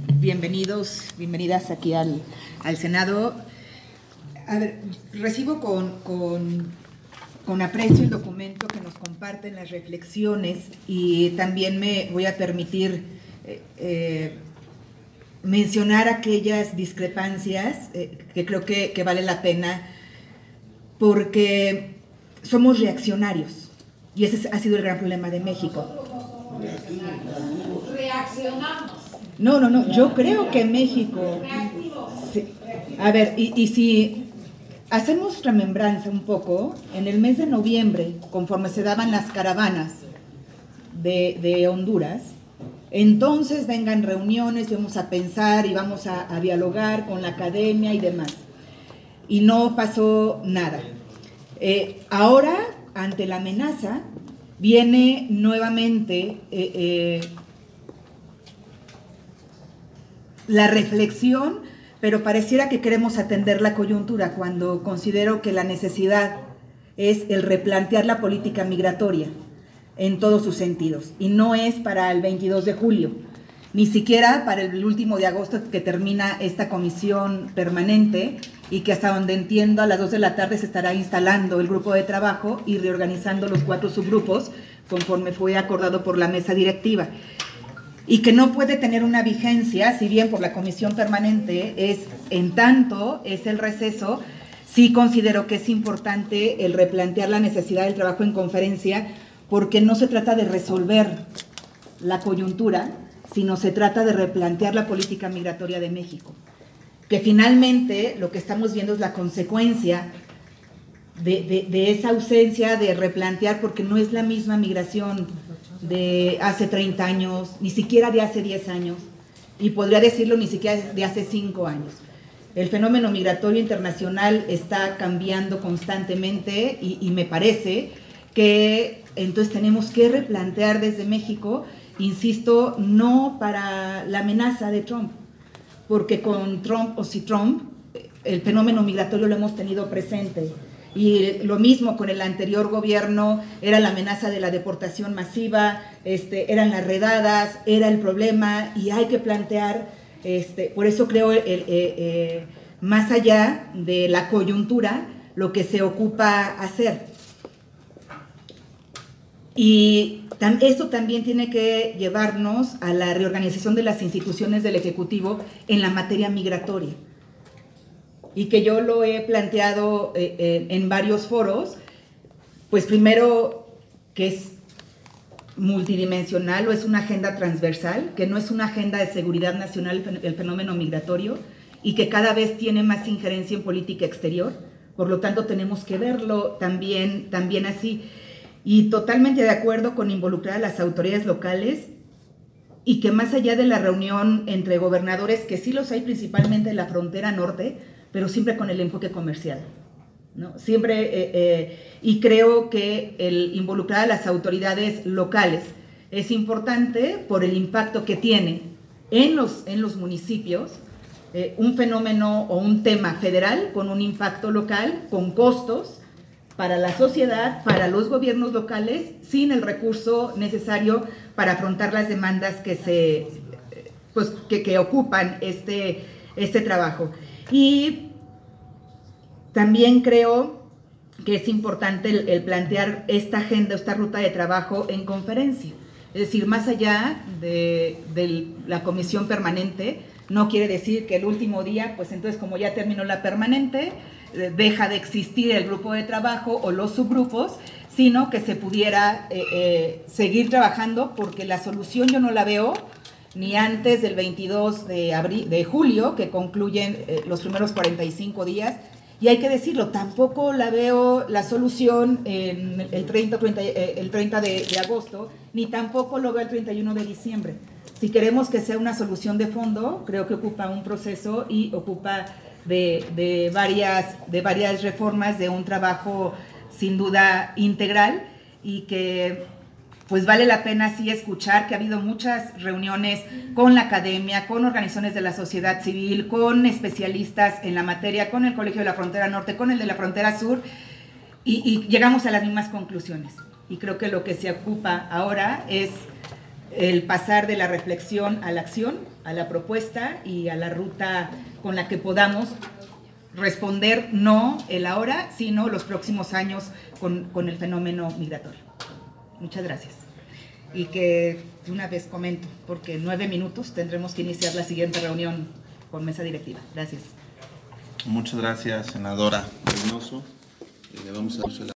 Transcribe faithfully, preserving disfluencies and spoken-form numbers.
bienvenidos, bienvenidas aquí al, al Senado. A ver, recibo con, con, con aprecio el documento que nos comparten las reflexiones y también me voy a permitir eh, eh, mencionar aquellas discrepancias eh, que creo que, que vale la pena porque somos reaccionarios y ese ha sido el gran problema de México. Reaccionamos. No, no, no, yo creo que México... Sí, a ver, y, y si hacemos remembranza un poco, en el mes de noviembre, conforme se daban las caravanas de, de Honduras, entonces vengan reuniones, vamos a pensar y vamos a, a dialogar con la academia y demás. Y no pasó nada. Eh, ahora, ante la amenaza, viene nuevamente eh, eh, la reflexión, pero pareciera que queremos atender la coyuntura cuando considero que la necesidad es el replantear la política migratoria en todos sus sentidos. Y no es para el veintidós de julio, ni siquiera para el último de agosto que termina esta comisión permanente y que hasta donde entiendo a las dos de la tarde se estará instalando el grupo de trabajo y reorganizando los cuatro subgrupos conforme fue acordado por la mesa directiva. Y que no puede tener una vigencia, si bien por la comisión permanente es en tanto es el receso, sí considero que es importante el replantear la necesidad del trabajo en conferencia, porque no se trata de resolver la coyuntura, sino se trata de replantear la política migratoria de México, que finalmente lo que estamos viendo es la consecuencia de, de, de esa ausencia de replantear, porque no es la misma migración de hace treinta años, ni siquiera de hace diez años, y podría decirlo ni siquiera de hace cinco años. El fenómeno migratorio internacional está cambiando constantemente y, y me parece que entonces tenemos que replantear desde México, insisto, no para la amenaza de Trump, porque con Trump o si Trump, el fenómeno migratorio lo hemos tenido presente. Y lo mismo con el anterior gobierno, era la amenaza de la deportación masiva, este, eran las redadas, era el problema y hay que plantear, este, por eso creo, el, el, eh, eh, más allá de la coyuntura, lo que se ocupa hacer. Y tam, esto también tiene que llevarnos a la reorganización de las instituciones del Ejecutivo en la materia migratoria. Y que yo lo he planteado eh, eh, en varios foros, pues primero que es multidimensional o es una agenda transversal, que no es una agenda de seguridad nacional el fenómeno migratorio y que cada vez tiene más injerencia en política exterior, por lo tanto tenemos que verlo también, también así. Y totalmente de acuerdo con involucrar a las autoridades locales y que más allá de la reunión entre gobernadores, que sí los hay principalmente en la frontera norte, pero siempre con el enfoque comercial, ¿no? Siempre, eh, eh, y creo que el involucrar a las autoridades locales es importante por el impacto que tiene en los, en los municipios, eh, un fenómeno o un tema federal con un impacto local, con costos para la sociedad, para los gobiernos locales, sin el recurso necesario para afrontar las demandas que, se, pues, que, que ocupan este, este trabajo. Y también creo que es importante el, el plantear esta agenda, esta ruta de trabajo en conferencia. Es decir, más allá de, de la comisión permanente, no quiere decir que el último día, pues entonces como ya terminó la permanente, deja de existir el grupo de trabajo o los subgrupos, sino que se pudiera eh, eh, seguir trabajando, porque la solución yo no la veo ni antes del veintidós de, abril, de julio, que concluyen eh, los primeros cuarenta y cinco días, y hay que decirlo, tampoco la veo la solución en el treinta, treinta, eh, el treinta de, de agosto, ni tampoco lo veo el treinta y uno de diciembre. Si queremos que sea una solución de fondo, creo que ocupa un proceso y ocupa de, de, varias, de varias reformas, de un trabajo sin duda integral, y que pues vale la pena sí escuchar que ha habido muchas reuniones con la academia, con organizaciones de la sociedad civil, con especialistas en la materia, con el Colegio de la Frontera Norte, con el de la Frontera Sur, y, y llegamos a las mismas conclusiones. Y creo que lo que se ocupa ahora es el pasar de la reflexión a la acción, a la propuesta y a la ruta con la que podamos responder no el ahora, sino los próximos años con, con el fenómeno migratorio. Muchas gracias. Y que de una vez comento, porque en nueve minutos tendremos que iniciar la siguiente reunión con mesa directiva. Gracias. Muchas gracias, senadora Reynoso. Le vamos a